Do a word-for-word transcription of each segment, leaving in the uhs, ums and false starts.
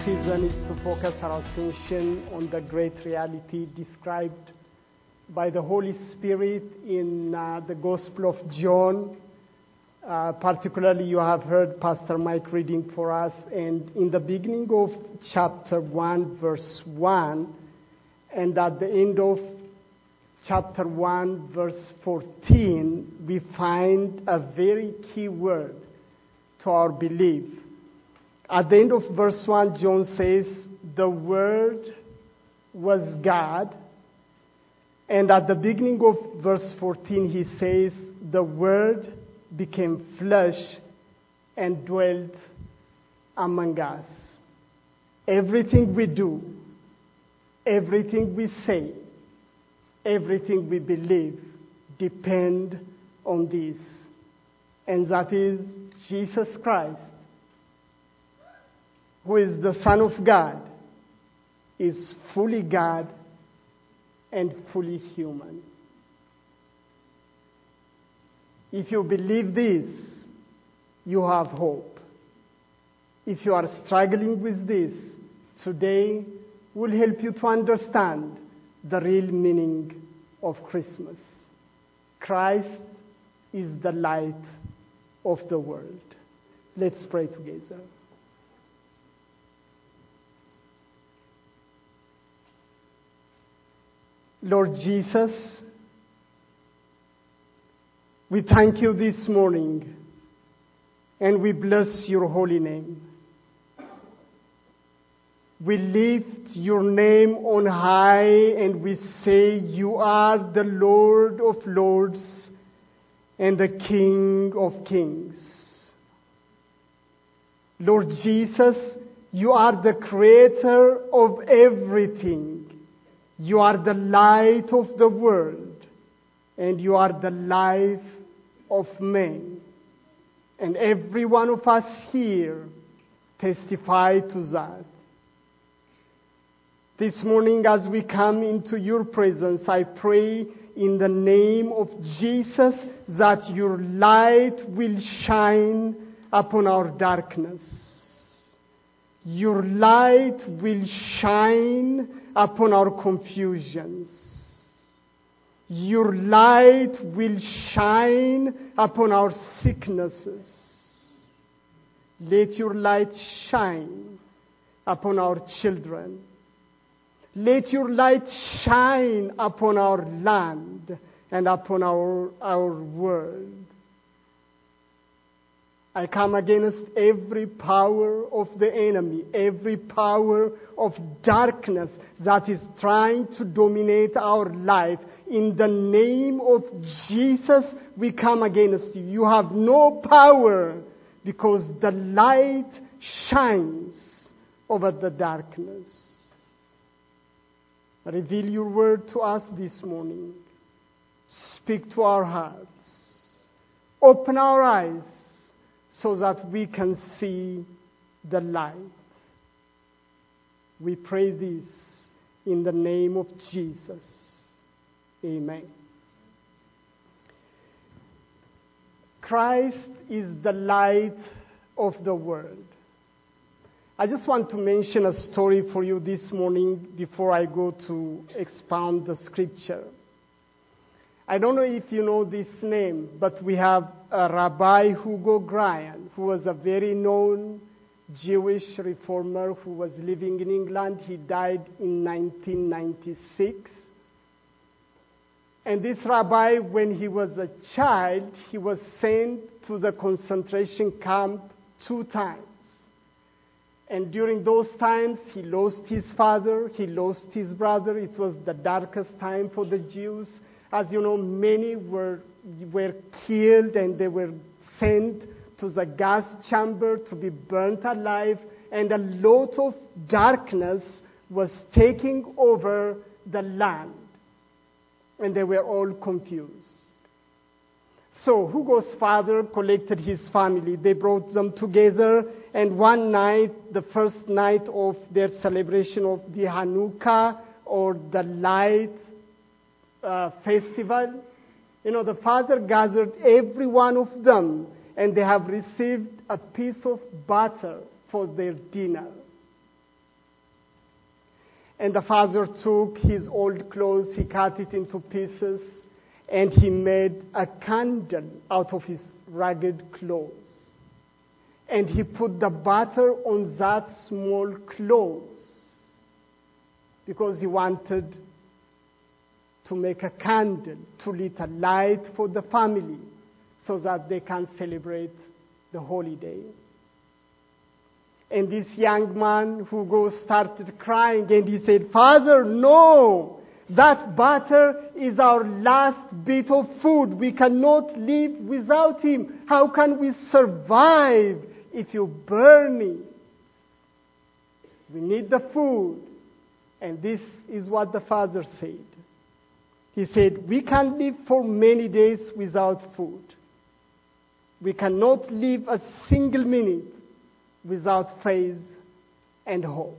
season is to focus our attention on the great reality described by the Holy Spirit in uh, the Gospel of John. Uh, particularly, you have heard Pastor Mike reading for us, and in the beginning of chapter one, verse one, and at the end of chapter one, verse fourteen, we find a very key word to our belief. At the end of verse one, John says, the Word was God. And at the beginning of verse fourteen, he says, the Word became flesh and dwelt among us. Everything we do, everything we say, everything we believe depend on this. And that is Jesus Christ, who is the Son of God, is fully God and fully human. If you believe this, you have hope. If you are struggling with this, today will help you to understand the real meaning of Christmas. Christ is the light of the world. Let's pray together. Lord Jesus, we thank you this morning and we bless your holy name. We lift your name on high and we say you are the Lord of lords and the King of kings. Lord Jesus, you are the creator of everything. You are the light of the world, and you are the life of men. And every one of us here testify to that. This morning as we come into your presence, I pray in the name of Jesus that your light will shine upon our darkness. Your light will shine upon our confusions. Your light will shine upon our sicknesses. Let your light shine upon our children. Let your light shine upon our land and upon our, our world. I come against every power of the enemy, every power of darkness that is trying to dominate our life. In the name of Jesus, we come against you. You have no power because the light shines over the darkness. Reveal your word to us this morning. Speak to our hearts. Open our eyes so that we can see the light. We pray this in the name of Jesus. Amen. Christ is the light of the world. I just want to mention a story for you this morning before I go to expound the scripture. I don't know if you know this name, but we have a Rabbi Hugo Grant, who was a very known Jewish reformer who was living in England. He died in nineteen ninety-six. And this rabbi, when he was a child, he was sent to the concentration camp two times. And during those times, he lost his father, he lost his brother. It was the darkest time for the Jews. As you know, many were, were killed and they were sent to the gas chamber to be burnt alive. And a lot of darkness was taking over the land. And they were all confused. So Hugo's father collected his family. They brought them together. And one night, the first night of their celebration of the Hanukkah, or the light uh, festival, you know, the father gathered every one of them, and they have received a piece of butter for their dinner. And the father took his old clothes, he cut it into pieces, and he made a candle out of his ragged clothes. And he put the butter on that small clothes because he wanted to make a candle, to lit a light for the family so that they can celebrate the holiday. And this young man who goes started crying, and he said, "Father, no! That butter is our last bit of food. We cannot live without him. How can we survive if you burn it? We need the food." And this is what the father said. He said, "We can live for many days without food. We cannot live a single minute without faith and hope.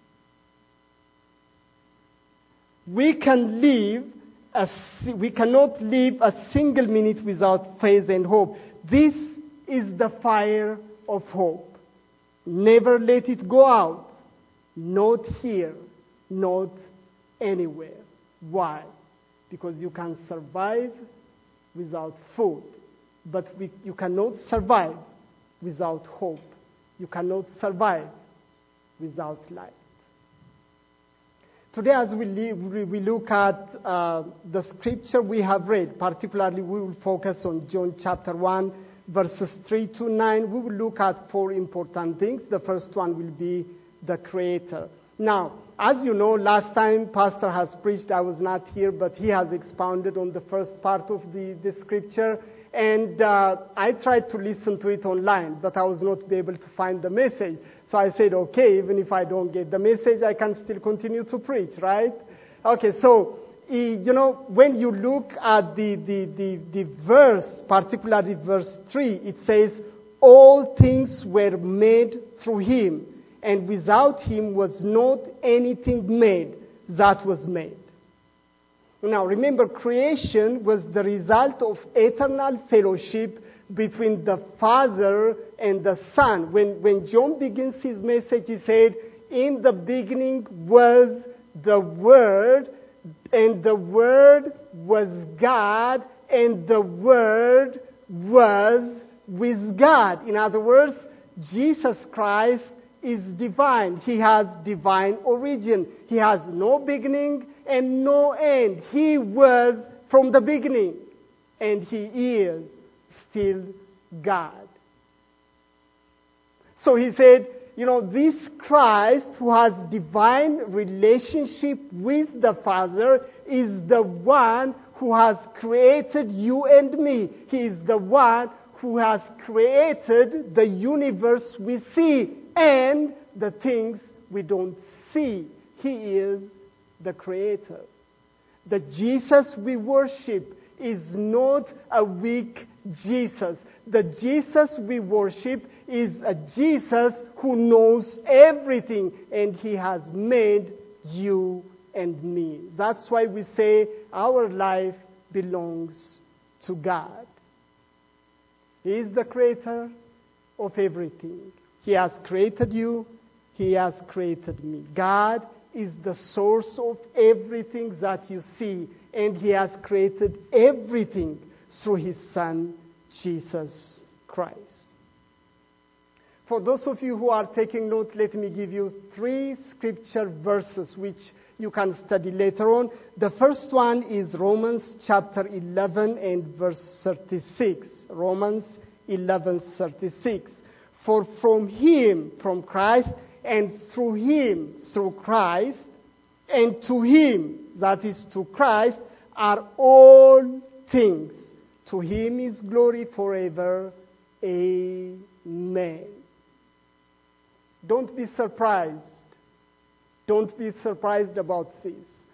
We can live a, we cannot live a single minute without faith and hope. This is the fire of hope. Never let it go out. Not here, not anywhere." Why? Because you can survive without food, but we, you cannot survive without hope. You cannot survive without light. Today, as we, leave, we look at uh, the scripture we have read, particularly we will focus on John chapter one, verses three to nine. We will look at four important things. The first one will be the Creator. Now, as you know, last time Pastor has preached, I was not here, but he has expounded on the first part of the, the scripture. And uh, I tried to listen to it online, but I was not able to find the message. So I said, okay, even if I don't get the message, I can still continue to preach, right? Okay, so, you know, when you look at the, the, the, the verse, particularly verse three, it says, "All things were made through him, and without him was not anything made that was made." Now, remember, creation was the result of eternal fellowship between the Father and the Son. When, when John begins his message, he said, "In the beginning was the Word, and the Word was God, and the Word was with God." In other words, Jesus Christ is divine. He has divine origin. He has no beginning and no end. He was from the beginning, and he is still God. So he said, you know, this Christ who has divine relationship with the Father is the one who has created you and me. He is the one who has created the universe we see and the things we don't see. He is the Creator. The Jesus we worship is not a weak Jesus. The Jesus we worship is a Jesus who knows everything, and he has made you and me. That's why we say our life belongs to God. He is the Creator of everything. He has created you. He has created me. God is the source of everything that you see, and he has created everything through his Son, Jesus Christ. For those of you who are taking note, let me give you three scripture verses which you can study later on. The first one is Romans chapter eleven and verse thirty-six. Romans eleven thirty-six. For from him, from Christ, and through him, through Christ, and to him, that is to Christ, are all things. To him is glory forever. Amen. Don't be surprised. Don't be surprised about this.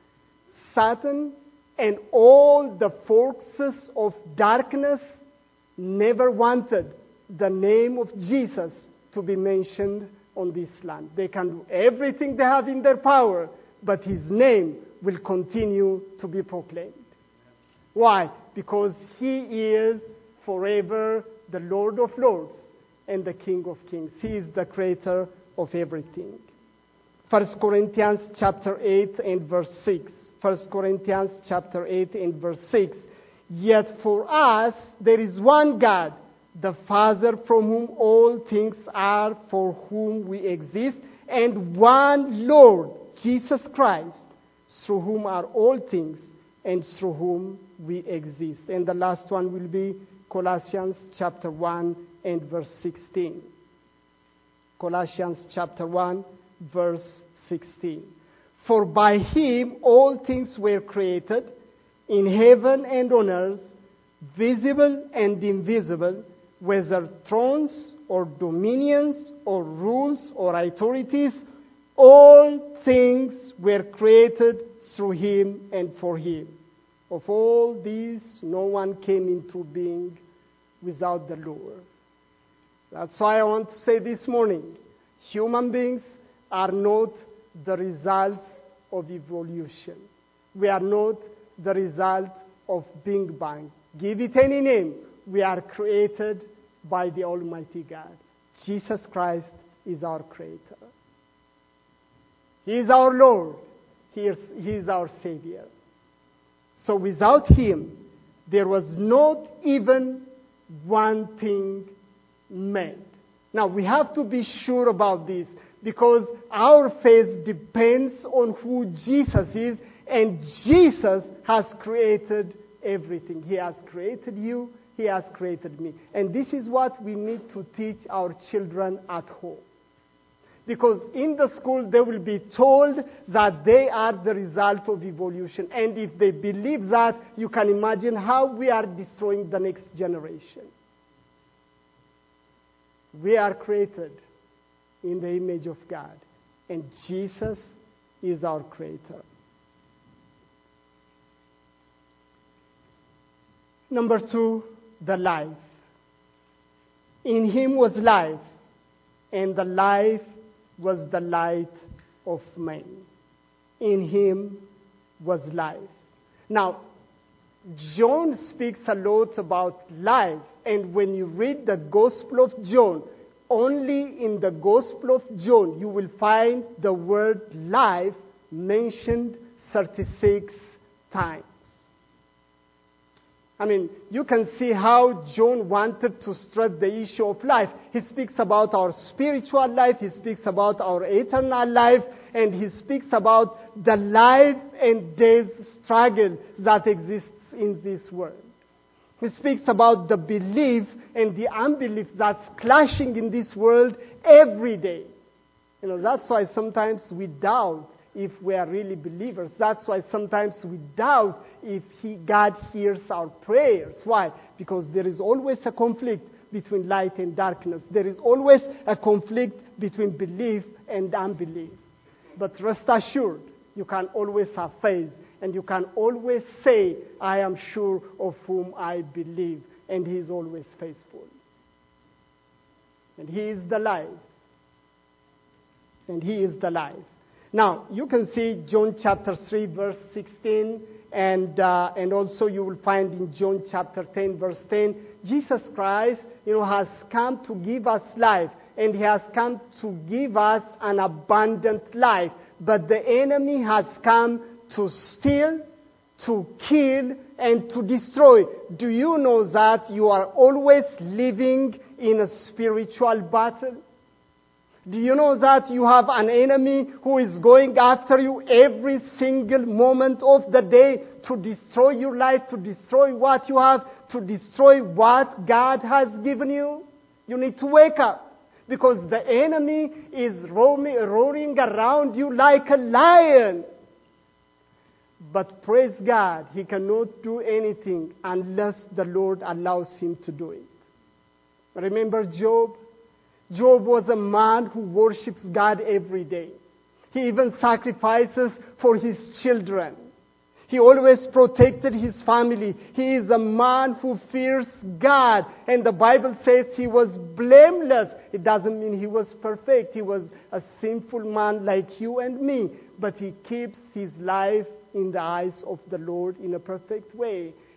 Satan and all the forces of darkness never wanted the name of Jesus to be mentioned on this land. They can do everything they have in their power, but his name will continue to be proclaimed. Why? Because he is forever the Lord of Lords and the King of Kings. He is the creator of everything. First Corinthians chapter eight and verse six. First Corinthians chapter eight and verse six. Yet for us there is one God, the Father, from whom all things are, for whom we exist, and one Lord, Jesus Christ, through whom are all things, and through whom we exist. And the last one will be Colossians chapter one and verse sixteen. Colossians chapter one, verse sixteen. For by him all things were created, in heaven and on earth, visible and invisible, whether thrones or dominions or rules or authorities, all things were created through him and for him. Of all these, no one came into being without the Lord. That's why I want to say this morning, human beings are not the results of evolution. We are not the result of Big Bang. Give it any name. We are created by the Almighty God. Jesus Christ is our Creator. He is our Lord. He is, he is our Savior. So without Him, there was not even one thing made. Now we have to be sure about this, because our faith depends on who Jesus is, and Jesus has created everything. He has created you. He has created me. And this is what we need to teach our children at home. Because in the school they will be told that they are the result of evolution. And if they believe that, you can imagine how we are destroying the next generation. We are created in the image of God. And Jesus is our Creator. Number two, the life. In Him was life, and the life was the light of men. In Him was life. Now, John speaks a lot about life, and when you read the Gospel of John, only in the Gospel of John you will find the word life mentioned thirty-six times. I mean, you can see how John wanted to stress the issue of life. He speaks about our spiritual life, he speaks about our eternal life, and he speaks about the life and death struggle that exists in this world. He speaks about the belief and the unbelief that's clashing in this world every day. You know, that's why sometimes we doubt if we are really believers. That's why sometimes we doubt if he, God hears our prayers. Why? Because there is always a conflict between light and darkness. There is always a conflict between belief and unbelief. But rest assured, you can always have faith, and you can always say, I am sure of whom I believe, and he is always faithful. And he is the life. And he is the life. Now, you can see John chapter three, verse sixteen, and uh, and also you will find in John chapter ten, verse ten, Jesus Christ, you know, has come to give us life, and he has come to give us an abundant life. But the enemy has come to steal, to kill, and to destroy. Do you know that you are always living in a spiritual battle? Do you know that you have an enemy who is going after you every single moment of the day to destroy your life, to destroy what you have, to destroy what God has given you? You need to wake up, because the enemy is roaming, roaring around you like a lion. But praise God, he cannot do anything unless the Lord allows him to do it. Remember Job? Job was a man who worships God every day. He even sacrifices for his children. He always protected his family. He is a man who fears God. And the Bible says he was blameless. It doesn't mean he was perfect. He was a sinful man like you and me. But he keeps his life in the eyes of the Lord in a perfect way.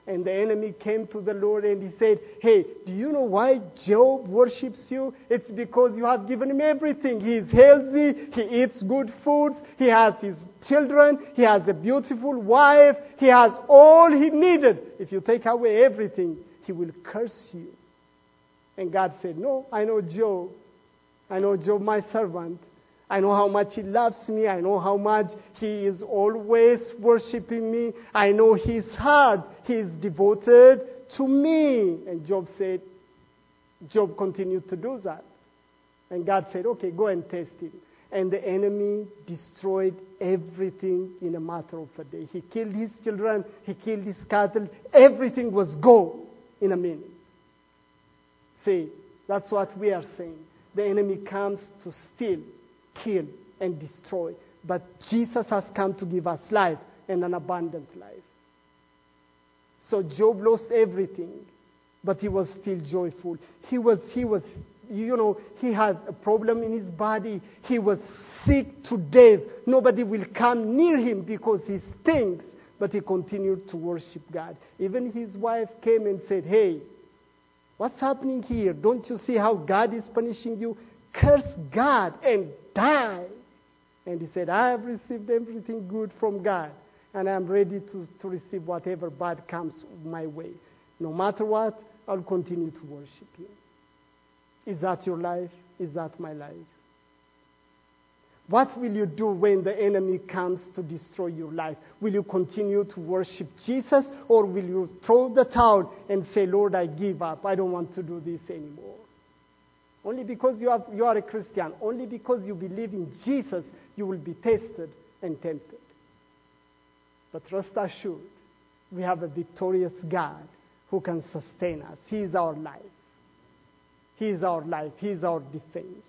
And the enemy came to the Lord and he said, hey, do you know why Job worships you? It's because you have given him everything. He is healthy, he eats good foods, he has his children, he has a beautiful wife, he has all he needed. If you take away everything, he will curse you. And God said, no, I know Job. I know Job, my servant. I know how much he loves me. I know how much he is always worshiping me. I know his heart. He is devoted to me. And Job said, Job continued to do that. And God said, okay, go and test him. And the enemy destroyed everything in a matter of a day. He killed his children. He killed his cattle. Everything was gone in a minute. See, that's what we are saying. The enemy comes to steal, kill, and destroy. But Jesus has come to give us life, and an abundant life. So Job lost everything, but he was still joyful. He was, he was, you know, he had a problem in his body. He was sick to death. Nobody will come near him because he stinks. But he continued to worship God. Even his wife came and said, hey, what's happening here? Don't you see how God is punishing you? Curse God and die. And he said, I have received everything good from God, and I'm ready to, to receive whatever bad comes my way. No matter what, I'll continue to worship Him. Is that your life? Is that my life? What will you do when the enemy comes to destroy your life? Will you continue to worship Jesus, or will you throw the towel and say, Lord, I give up. I don't want to do this anymore. Only because you, have, you are a Christian, only because you believe in Jesus, you will be tested and tempted. But rest assured, we have a victorious God who can sustain us. He is our life. He is our life. He is our defense.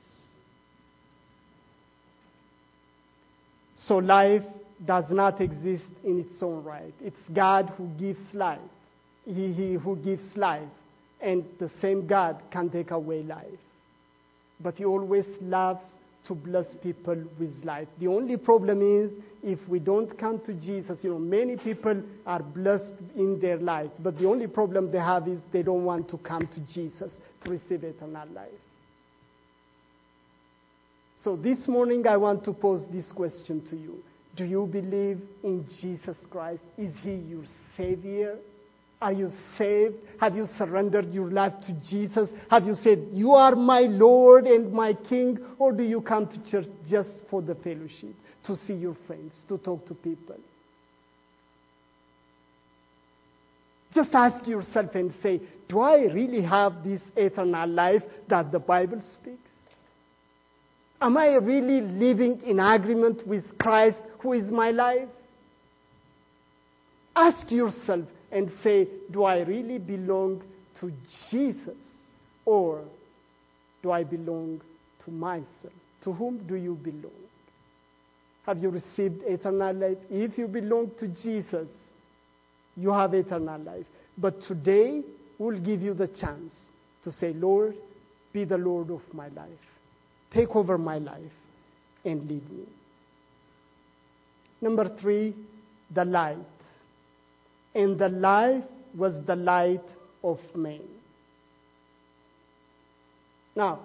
So life does not exist in its own right. It's God who gives life. He, he who gives life. And the same God can take away life. But He always loves to bless people with life. The only problem is if we don't come to Jesus, you know, many people are blessed in their life. But the only problem they have is they don't want to come to Jesus to receive eternal life. So this morning I want to pose this question to you. Do you believe in Jesus Christ? Is He your Savior? Are you saved? Have you surrendered your life to Jesus? Have you said, you are my Lord and my King? Or do you come to church just for the fellowship, to see your friends, to talk to people? Just ask yourself and say, do I really have this eternal life that the Bible speaks? Am I really living in agreement with Christ, who is my life? Ask yourself and say, do I really belong to Jesus, or do I belong to myself? To whom do you belong? Have you received eternal life? If you belong to Jesus, you have eternal life. But today, we'll give you the chance to say, Lord, be the Lord of my life. Take over my life and lead me. Number three, the light. And the life was the light of men. Now,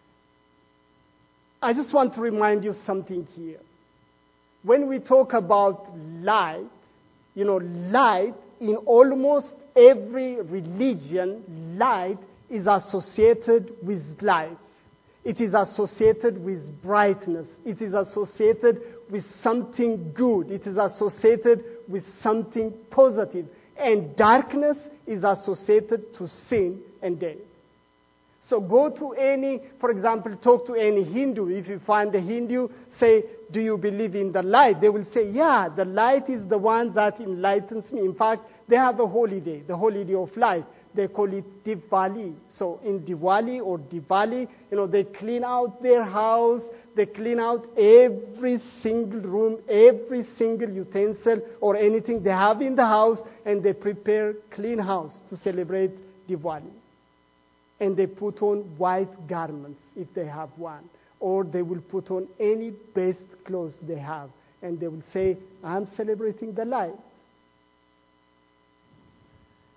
I just want to remind you something here. When we talk about light, you know, light, in almost every religion, light is associated with life. It is associated with brightness. It is associated with something good. It is associated with something positive. And darkness is associated to sin and death. So go to any, for example, talk to any Hindu. If you find a Hindu, say, do you believe in the light? They will say, yeah, the light is the one that enlightens me. In fact, they have a holiday, the holiday of light. They call it Diwali. So in Diwali or Diwali, you know, they clean out their house, they clean out every single room, every single utensil or anything they have in the house, and they prepare clean house to celebrate Diwali. And they put on white garments if they have one, or they will put on any best clothes they have, and they will say, I'm celebrating the light.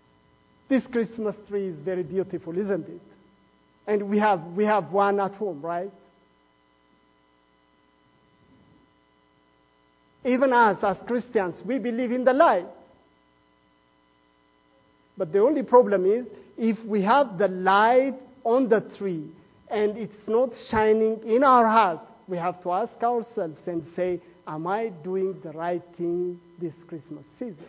This Christmas tree is very beautiful, isn't it? And we have, we have one at home, right? Even us, as Christians, we believe in the light. But the only problem is, if we have the light on the tree and it's not shining in our heart, we have to ask ourselves and say, am I doing the right thing this Christmas season?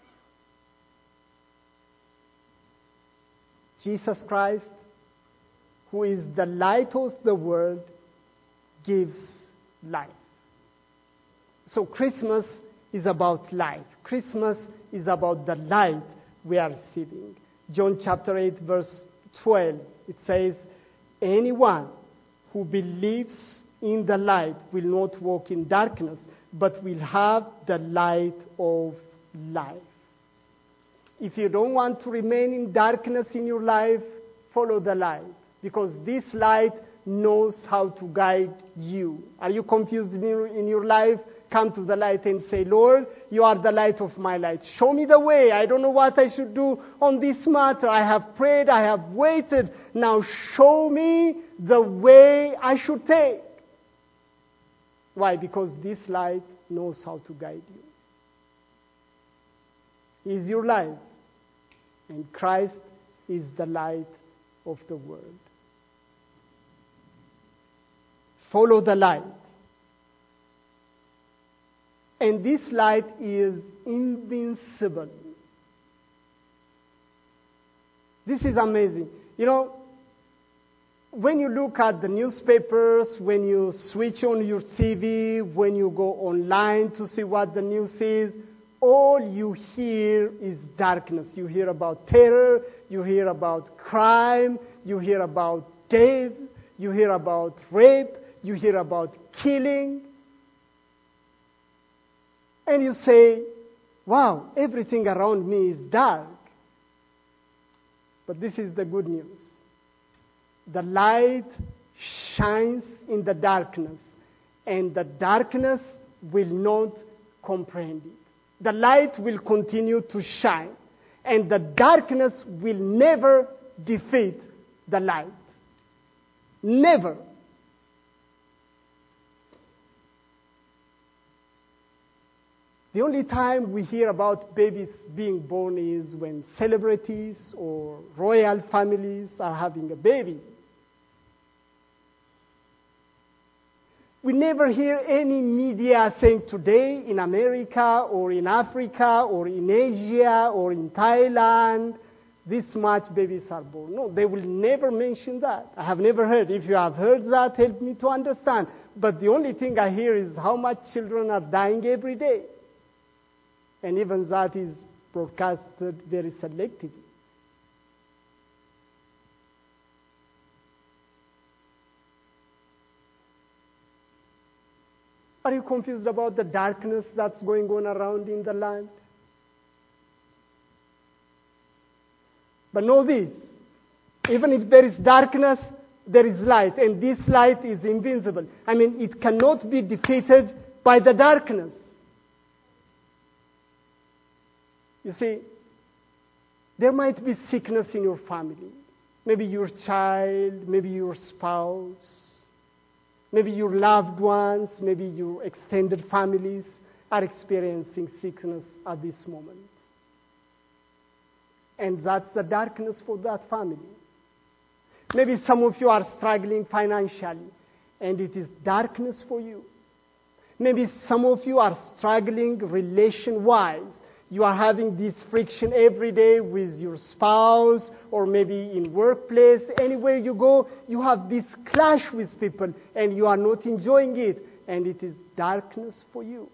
Jesus Christ, who is the light of the world, gives life. So Christmas is about light. Christmas is about the light we are receiving. John chapter eight, verse twelve, it says, anyone who believes in the light will not walk in darkness, but will have the light of life. If you don't want to remain in darkness in your life, follow the light, because this light knows how to guide you. Are you confused in your, in your life? Come to the light and say, Lord, you are the light of my life. Show me the way. I don't know what I should do on this matter. I have prayed. I have waited. Now show me the way I should take. Why? Because this light knows how to guide you. He is your life. And Christ is the light of the world. Follow the light. And this light is invincible. This is amazing. You know, when you look at the newspapers, when you switch on your T V, when you go online to see what the news is, all you hear is darkness. You hear about terror, you hear about crime, you hear about death, you hear about rape, you hear about killing. And you say, wow, everything around me is dark. But this is the good news. The light shines in the darkness, and the darkness will not comprehend it. The light will continue to shine, and the darkness will never defeat the light. Never. The only time we hear about babies being born is when celebrities or royal families are having a baby. We never hear any media saying today in America or in Africa or in Asia or in Thailand, this much babies are born. No, they will never mention that. I have never heard. If you have heard that, help me to understand. But the only thing I hear is how much children are dying every day. And even that is broadcasted very selectively. Are you confused about the darkness that's going on around in the land? But know this, even if there is darkness, there is light, and this light is invincible. I mean, it cannot be defeated by the darkness. You see, there might be sickness in your family. Maybe your child, maybe your spouse, maybe your loved ones, maybe your extended families are experiencing sickness at this moment. And that's the darkness for that family. Maybe some of you are struggling financially, and it is darkness for you. Maybe some of you are struggling relation-wise. You are having this friction every day with your spouse, or maybe in workplace. Anywhere you go, you have this clash with people, and you are not enjoying it, and it is darkness for you.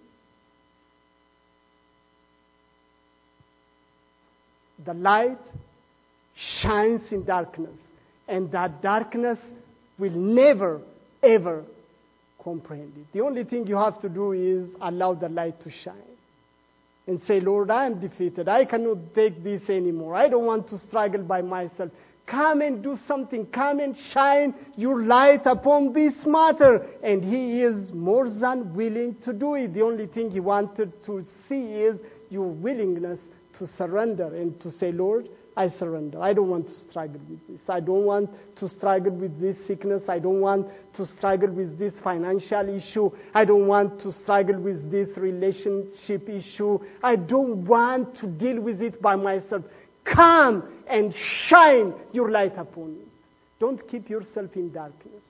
The light shines in darkness, and that darkness will never, ever comprehend it. The only thing you have to do is allow the light to shine. And say, Lord, I am defeated. I cannot take this anymore. I don't want to struggle by myself. Come and do something. Come and shine your light upon this matter. And He is more than willing to do it. The only thing He wanted to see is your willingness to surrender and to say, Lord, I surrender. I don't want to struggle with this. I don't want to struggle with this sickness. I don't want to struggle with this financial issue. I don't want to struggle with this relationship issue. I don't want to deal with it by myself. Come and shine your light upon it. Don't keep yourself in darkness.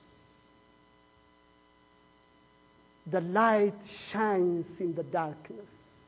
The light shines in the darkness.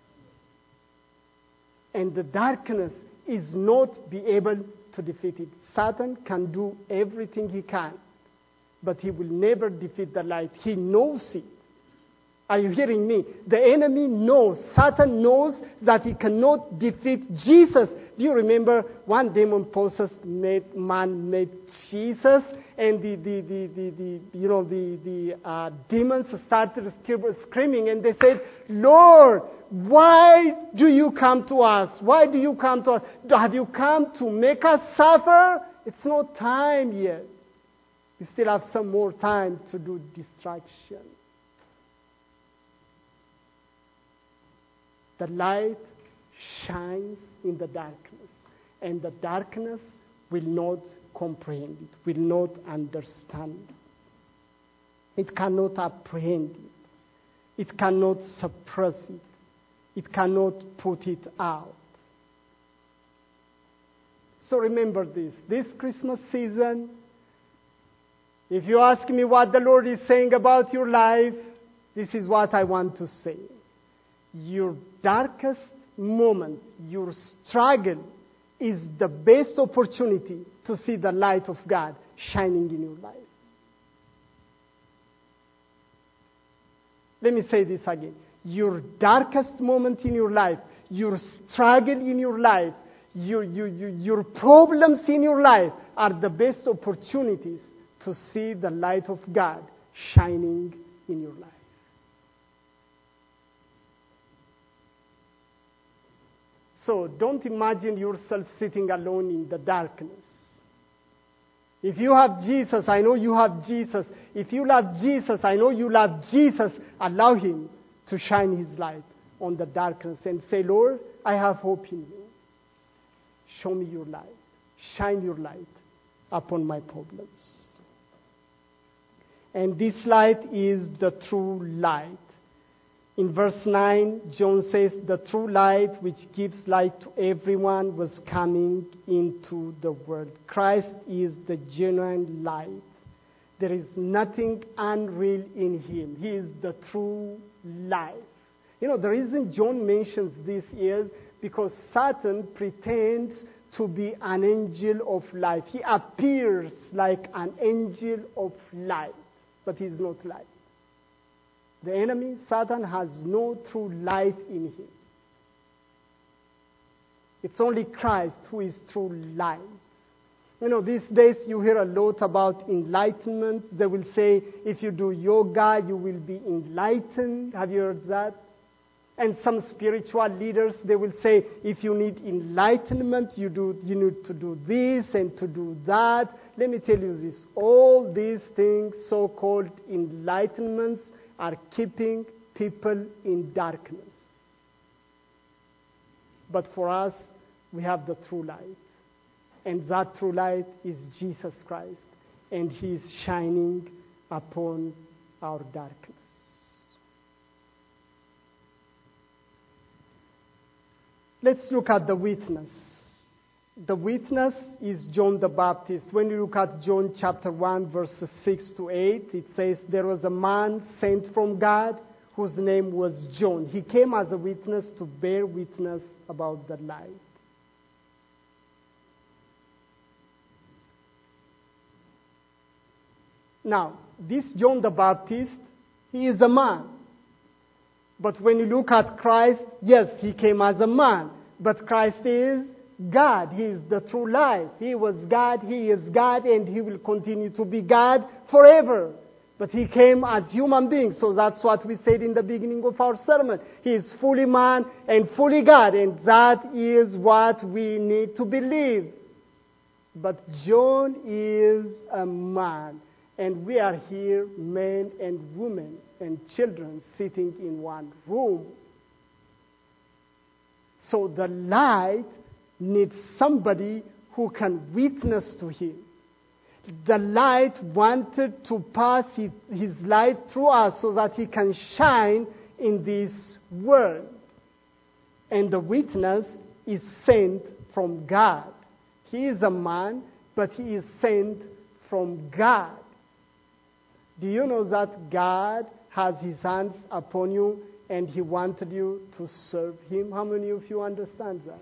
And the darkness is not be able to defeat it. Satan can do everything he can, but he will never defeat the light. He knows it. Are you hearing me? The enemy knows, Satan knows that he cannot defeat Jesus. Do you remember one demon possessed man met Jesus, and the, the, the, the, the you know the the uh, demons started screaming, and they said, "Lord, why do you come to us? Why do you come to us? Have you come to make us suffer? It's not time yet. We still have some more time to do distraction." The light shines in the darkness, and the darkness will not comprehend it, will not understand it. It cannot apprehend it. It cannot suppress it. It cannot put it out. So remember this. This Christmas season, if you ask me what the Lord is saying about your life, this is what I want to say. Your darkest moment, your struggle, is the best opportunity to see the light of God shining in your life. Let me say this again. Your darkest moment in your life, your struggle in your life, your, your, your, your problems in your life are the best opportunities to see the light of God shining in your life. So don't imagine yourself sitting alone in the darkness. If you have Jesus, I know you have Jesus. If you love Jesus, I know you love Jesus. Allow Him to shine His light on the darkness and say, "Lord, I have hope in you. Show me your light. Shine your light upon my problems." And this light is the true light. In verse nine, John says, "The true light which gives light to everyone was coming into the world." Christ is the genuine light. There is nothing unreal in Him. He is the true light. You know, the reason John mentions this is because Satan pretends to be an angel of light. He appears like an angel of light, but he is not light. The enemy, Satan, has no true light in him. It's only Christ who is true light. You know, these days you hear a lot about enlightenment. They will say, if you do yoga, you will be enlightened. Have you heard that? And some spiritual leaders, they will say, if you need enlightenment, you, do, you need to do this and to do that. Let me tell you this. All these things, so-called enlightenments, are keeping people in darkness. But for us, we have the true light. And that true light is Jesus Christ. And He is shining upon our darkness. Let's look at the witness. The witness is John the Baptist. When you look at John chapter one, verses six to eight, it says, "There was a man sent from God whose name was John. He came as a witness to bear witness about the light." Now, this John the Baptist, he is a man. But when you look at Christ, yes, He came as a man. But Christ is God. He is the true life. He was God, He is God, and He will continue to be God forever. But He came as human being. So that's what we said in the beginning of our sermon. He is fully man and fully God. And that is what we need to believe. But John is a man. And we are here, men and women and children, sitting in one room. So the light needs somebody who can witness to him. The light wanted to pass his, his light through us so that he can shine in this world. And the witness is sent from God. He is a man, but he is sent from God. Do you know that God has his hands upon you and he wanted you to serve him? How many of you understand that?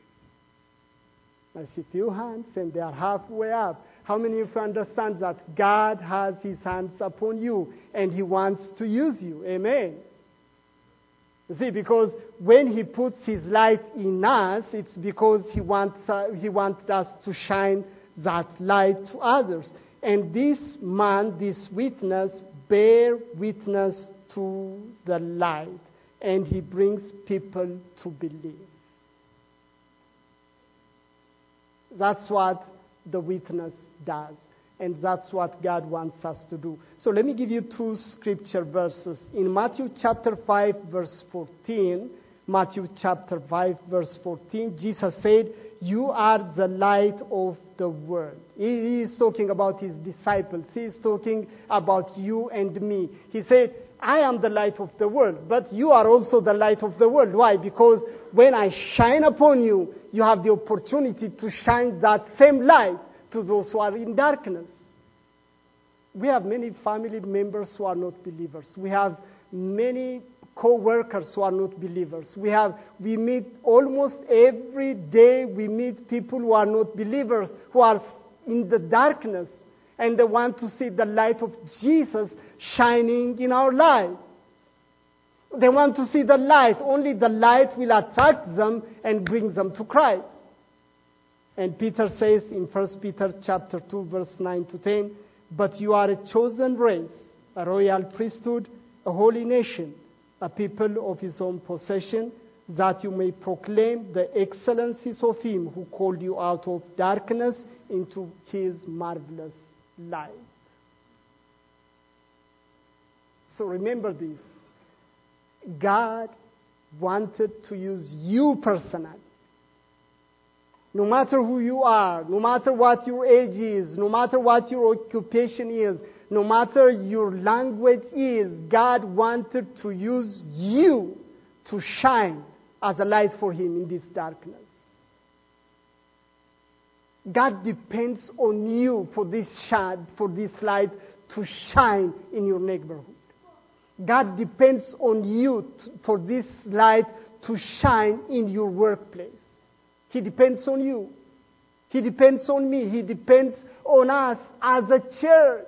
I see few hands and they are halfway up. How many of you understand that God has his hands upon you and he wants to use you? Amen. You see, because when he puts his light in us, it's because he wants, uh, he wants us to shine that light to others. And this man, this witness, bear witness to the light. And he brings people to believe. That's what the witness does. And that's what God wants us to do. So let me give you two scripture verses. In Matthew chapter five, verse fourteen, Matthew chapter five, verse fourteen, Jesus said, "You are the light of the world." He is talking about his disciples. He is talking about you and me. He said, "I am the light of the world, but you are also the light of the world." Why? Because when I shine upon you, you have the opportunity to shine that same light to those who are in darkness. We have many family members who are not believers. We have many co-workers who are not believers. We have, we meet almost every day, we meet people who are not believers, who are in the darkness, and they want to see the light of Jesus shining in our life. They want to see the light. Only the light will attract them and bring them to Christ. And Peter says in First Peter chapter two, verse nine to ten, "But you are a chosen race, a royal priesthood, a holy nation, a people of his own possession, that you may proclaim the excellencies of him who called you out of darkness into his marvelous light." So remember this. God wanted to use you personally. No matter who you are, no matter what your age is, no matter what your occupation is, no matter your language is, God wanted to use you to shine as a light for him in this darkness. God depends on you for this shine, for this light to shine in your neighborhood. God depends on you t- for this light to shine in your workplace. He depends on you. He depends on me. He depends on us as a church.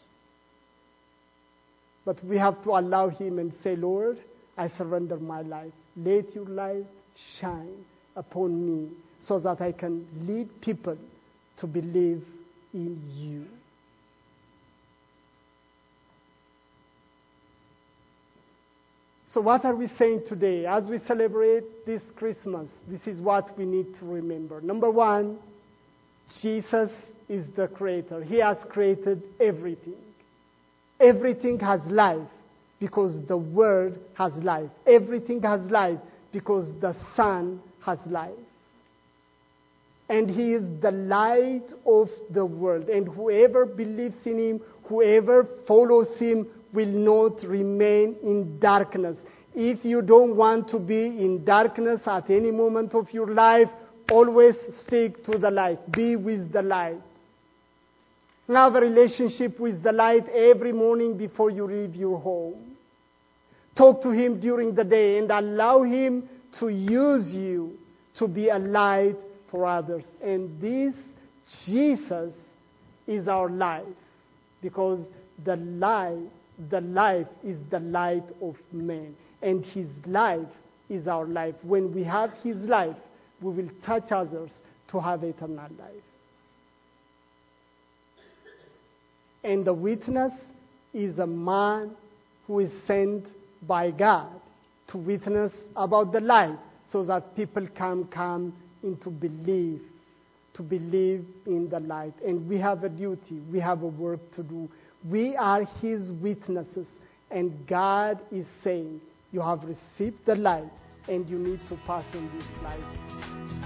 But we have to allow him and say, "Lord, I surrender my life. Let your light shine upon me so that I can lead people to believe in you." So what are we saying today? As we celebrate this Christmas, this is what we need to remember. Number one, Jesus is the creator. He has created everything. Everything has life because the Word has life. Everything has life because the Son has life. And he is the light of the world. And whoever believes in him, whoever follows him, will not remain in darkness. If you don't want to be in darkness at any moment of your life, always stick to the light. Be with the light. Have a relationship with the light every morning before you leave your home. Talk to him during the day and allow him to use you to be a light for others. And this Jesus is our life, because the light, the life is the light of man, and his life is our life. When we have his life, we will touch others to have eternal life. And the witness is a man who is sent by God to witness about the light, so that people can come into belief, to believe in the light. And we have a duty, we have a work to do. We are his witnesses, and God is saying, you have received the light, and you need to pass on this light